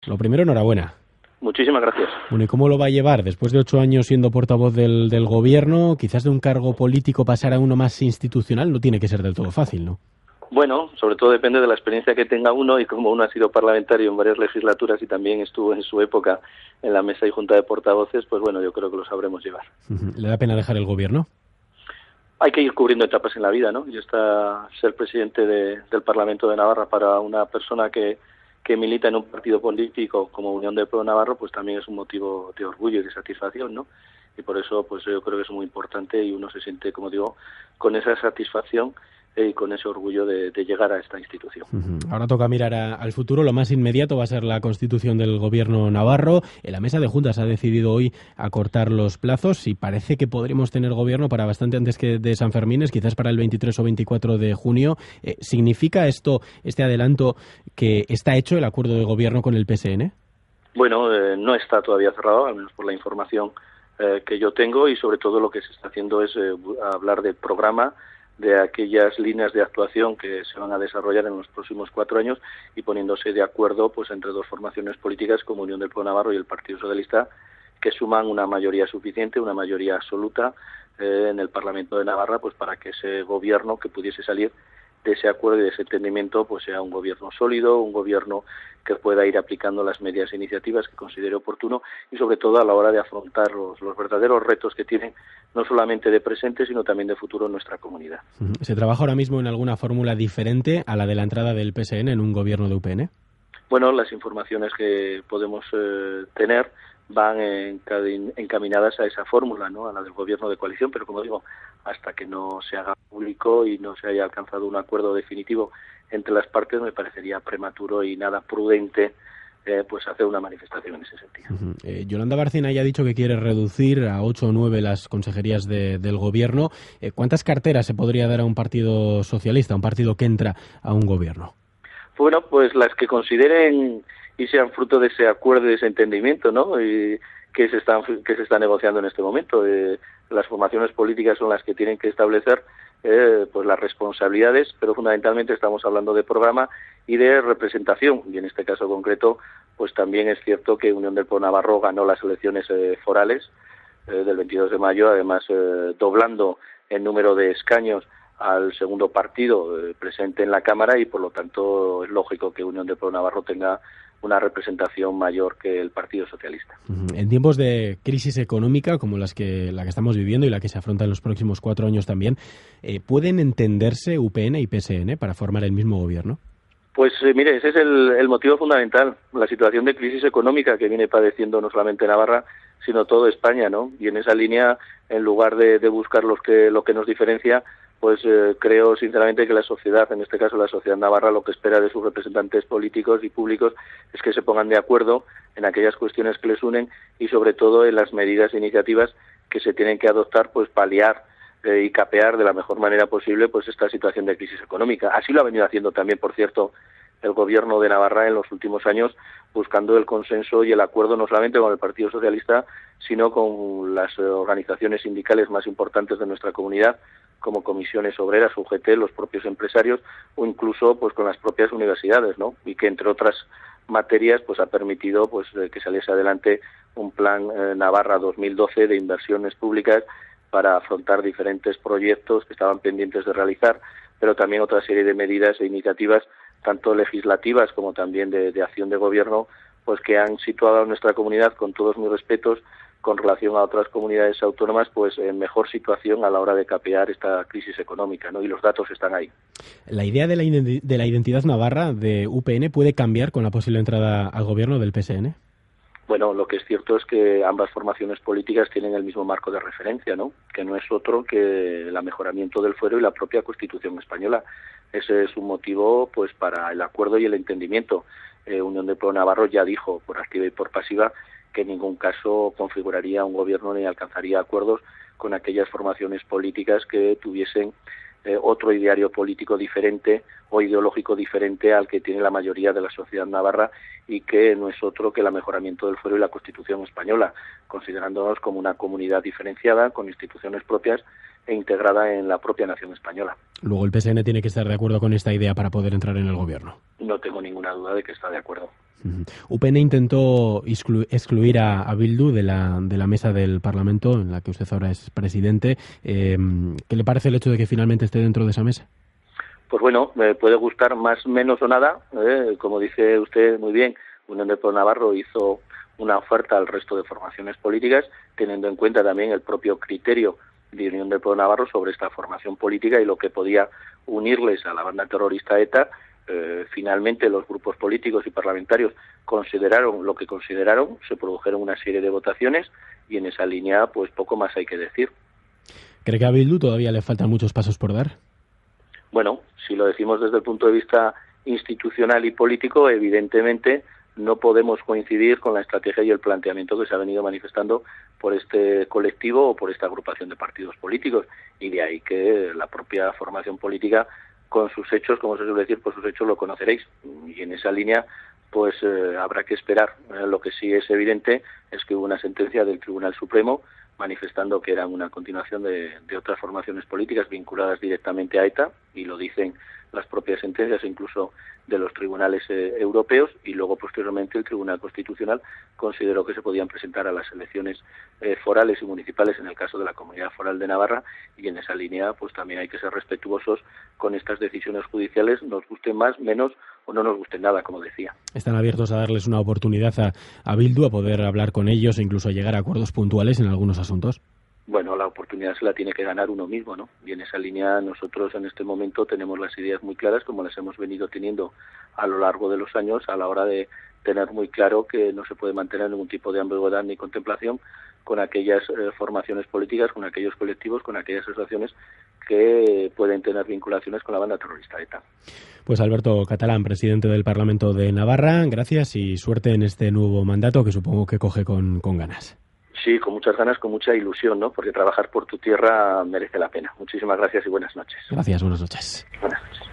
Lo primero, enhorabuena. Muchísimas gracias. Bueno, ¿y cómo lo va a llevar? Después de 8 años siendo portavoz del gobierno, quizás de un cargo político pasar a uno más institucional no tiene que ser del todo fácil, ¿no? Bueno, sobre todo depende de la experiencia que tenga uno y como uno ha sido parlamentario en varias legislaturas y también estuvo en su época en la mesa y junta de portavoces, pues bueno, yo creo que lo sabremos llevar. ¿Le da pena dejar el gobierno? Hay que ir cubriendo etapas en la vida, ¿no? Y ser presidente del Parlamento de Navarra para una persona que milita en un partido político como Unión del Pueblo Navarro, pues también es un motivo de orgullo y de satisfacción, ¿no? Y por eso, pues yo creo que es muy importante y uno se siente, como digo, con esa satisfacción y con ese orgullo de llegar a esta institución. Ahora toca mirar al futuro. Lo más inmediato va a ser la constitución del gobierno navarro. La mesa de juntas ha decidido hoy acortar los plazos y parece que podremos tener gobierno para bastante antes que de San Fermines, quizás para el 23 o 24 de junio. ¿Significa esto, este adelanto, que está hecho el acuerdo de gobierno con el PSN? Bueno, no está todavía cerrado, al menos por la información que yo tengo, y sobre todo lo que se está haciendo es hablar del programa, de aquellas líneas de actuación que se van a desarrollar en los próximos 4 años y poniéndose de acuerdo pues entre dos formaciones políticas como Unión del Pueblo Navarro y el Partido Socialista, que suman una mayoría suficiente, una mayoría absoluta en el Parlamento de Navarra, pues para que ese gobierno que pudiese salir de ese acuerdo y de ese entendimiento pues sea un gobierno sólido, un gobierno que pueda ir aplicando las medidas e iniciativas que considere oportuno y sobre todo a la hora de afrontar los verdaderos retos que tienen no solamente de presente sino también de futuro en nuestra comunidad. ¿Se trabaja ahora mismo en alguna fórmula diferente a la de la entrada del PSN en un gobierno de UPN? Bueno, las informaciones que podemos tener van encaminadas a esa fórmula, ¿no? A la del gobierno de coalición, pero como digo, hasta que no se haga público y no se haya alcanzado un acuerdo definitivo entre las partes, me parecería prematuro y nada prudente pues hacer una manifestación en ese sentido. Yolanda Bárcena ya ha dicho que quiere reducir a 8 o 9 las consejerías del gobierno. ¿Cuántas carteras se podría dar a un partido socialista, a un partido que entra a un gobierno? Bueno, pues las que consideren y sean fruto de ese acuerdo y de ese entendimiento, ¿no? Y que se está negociando en este momento. Las formaciones políticas son las que tienen que establecer pues las responsabilidades, pero fundamentalmente estamos hablando de programa y de representación. Y en este caso concreto, pues también es cierto que Unión del Pueblo Navarro ganó las elecciones forales del 22 de mayo, además doblando el número de escaños al segundo partido presente en la Cámara y por lo tanto es lógico que Unión del Pueblo Navarro tenga una representación mayor que el Partido Socialista. En tiempos de crisis económica como la que estamos viviendo y la que se afronta en los próximos 4 años también, ¿pueden entenderse UPN y PSN para formar el mismo gobierno? Pues mire, ese es el motivo fundamental, la situación de crisis económica que viene padeciendo no solamente Navarra, sino toda España, ¿no? Y en esa línea, en lugar de buscar lo que nos diferencia, pues creo sinceramente que la sociedad, en este caso la sociedad navarra, lo que espera de sus representantes políticos y públicos es que se pongan de acuerdo en aquellas cuestiones que les unen y sobre todo en las medidas e iniciativas que se tienen que adoptar, pues paliar y capear de la mejor manera posible pues esta situación de crisis económica. Así lo ha venido haciendo también, por cierto, el gobierno de Navarra en los últimos años, buscando el consenso y el acuerdo no solamente con el Partido Socialista, sino con las organizaciones sindicales más importantes de nuestra comunidad, como comisiones obreras, UGT, los propios empresarios o incluso pues con las propias universidades, ¿no? Y que entre otras materias pues ha permitido pues que saliese adelante un plan Navarra 2012 de inversiones públicas para afrontar diferentes proyectos que estaban pendientes de realizar, pero también otra serie de medidas e iniciativas tanto legislativas como también de acción de gobierno, pues que han situado a nuestra comunidad, con todos mis respetos, con relación a otras comunidades autónomas, pues en mejor situación a la hora de capear esta crisis económica, ¿no? Y los datos están ahí. ¿La idea de la identidad navarra de UPN puede cambiar con la posible entrada al gobierno del PSN? Bueno, lo que es cierto es que ambas formaciones políticas tienen el mismo marco de referencia, ¿no? Que no es otro que el mejoramiento del fuero y la propia Constitución española. Ese es un motivo, pues, para el acuerdo y el entendimiento. Unión del Pueblo Navarro ya dijo, por activa y por pasiva, que en ningún caso configuraría un gobierno ni alcanzaría acuerdos con aquellas formaciones políticas que tuviesen otro ideario político diferente o ideológico diferente al que tiene la mayoría de la sociedad navarra y que no es otro que el mejoramiento del fuero y la Constitución española, considerándonos como una comunidad diferenciada, con instituciones propias e integrada en la propia nación española. Luego el PSN tiene que estar de acuerdo con esta idea para poder entrar en el gobierno. No tengo ninguna duda de que está de acuerdo. UPN intentó excluir a Bildu de la mesa del Parlamento, en la que usted ahora es presidente. ¿Qué le parece el hecho de que finalmente esté dentro de esa mesa? Pues bueno, me puede gustar más, menos o nada. Como dice usted muy bien, Unión del Pueblo Navarro hizo una oferta al resto de formaciones políticas, teniendo en cuenta también el propio criterio de Unión del Pueblo Navarro sobre esta formación política y lo que podía unirles a la banda terrorista ETA. Finalmente los grupos políticos y parlamentarios consideraron lo que consideraron, se produjeron una serie de votaciones y en esa línea pues poco más hay que decir. ¿Cree que a Bildu todavía le faltan muchos pasos por dar? Bueno, si lo decimos desde el punto de vista institucional y político, evidentemente no podemos coincidir con la estrategia y el planteamiento que se ha venido manifestando por este colectivo o por esta agrupación de partidos políticos, y de ahí que la propia formación política, con sus hechos, como se suele decir, por sus hechos lo conoceréis, y en esa línea pues habrá que esperar. Lo que sí es evidente es que hubo una sentencia del Tribunal Supremo manifestando que eran una continuación de otras formaciones políticas vinculadas directamente a ETA, y lo dicen las propias sentencias incluso de los tribunales europeos, y luego posteriormente el Tribunal Constitucional consideró que se podían presentar a las elecciones forales y municipales en el caso de la Comunidad Foral de Navarra, y en esa línea pues también hay que ser respetuosos con estas decisiones judiciales, nos gusten más, menos o no nos gusten nada, como decía. ¿Están abiertos a darles una oportunidad a Bildu, a poder hablar con ellos e incluso a llegar a acuerdos puntuales en algunos asuntos? Bueno, la oportunidad se la tiene que ganar uno mismo, ¿no? Y en esa línea nosotros en este momento tenemos las ideas muy claras, como las hemos venido teniendo a lo largo de los años, a la hora de tener muy claro que no se puede mantener ningún tipo de ambigüedad ni contemplación con aquellas formaciones políticas, con aquellos colectivos, con aquellas asociaciones que pueden tener vinculaciones con la banda terrorista ETA. Pues Alberto Catalán, presidente del Parlamento de Navarra, gracias y suerte en este nuevo mandato que supongo que coge con ganas. Sí, con muchas ganas, con mucha ilusión, ¿no? Porque trabajar por tu tierra merece la pena. Muchísimas gracias y buenas noches. Gracias, buenas noches. Buenas noches.